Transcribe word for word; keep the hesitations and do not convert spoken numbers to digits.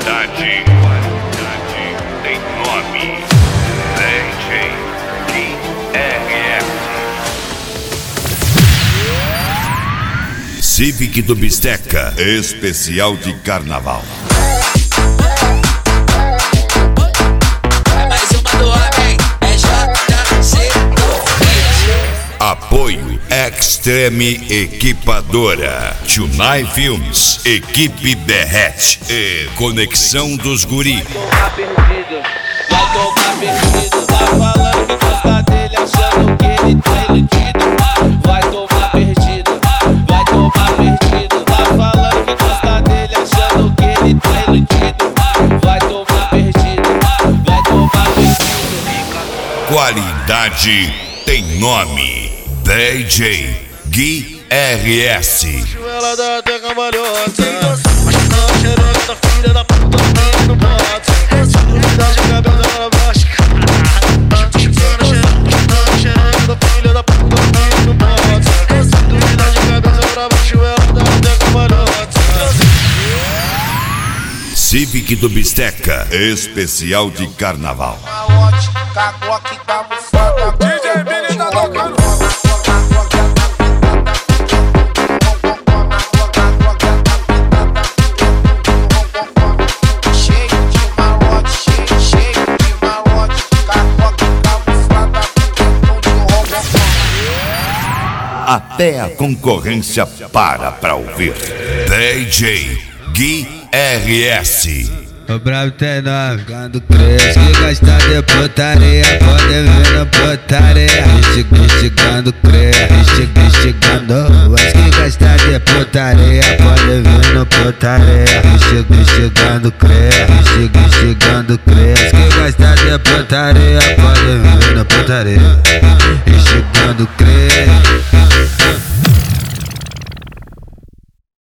Qualidade, qualidade tem nome. D J Gui R S. Civic do Bisteca, especial de carnaval. Apoio Extreme Equipadora, Tunai Filmes, Equipe Berrete e Conexão dos Guri. Vai tomar perdido, tá falando que gosta dele, achando que ele tá iludido. Vai tomar perdido, vai tomar perdido, tá falando que gosta dele, achando que ele tá iludido. Vai tomar perdido, vai tomar perdido. Qualidade tem nome. D J Gui R S. Ela dá até cambalhota, mas não xereca, essa filha da puta também não bota. Se duvidar de cabeça ela baixa. Chupando xereca da filha da puta também não bota. Se duvidar de cabeça pra baixo ela dá até cambalhota. Civic do Bisteca, especial de carnaval. Cagou aqui, tá buçada. D J Billy tá tocando. Até a concorrência para pra ouvir. D J Gui R S. O brabo tem nome, ficando cresce. Que gasta de putaria, pode vir na putaria. Instigando cresce, instigando. Mas que gasta de putaria, pode vir na putaria. Instigando cresce, instigando cresce. Que gasta de putaria, pode vir na putaria. Instigando cresce.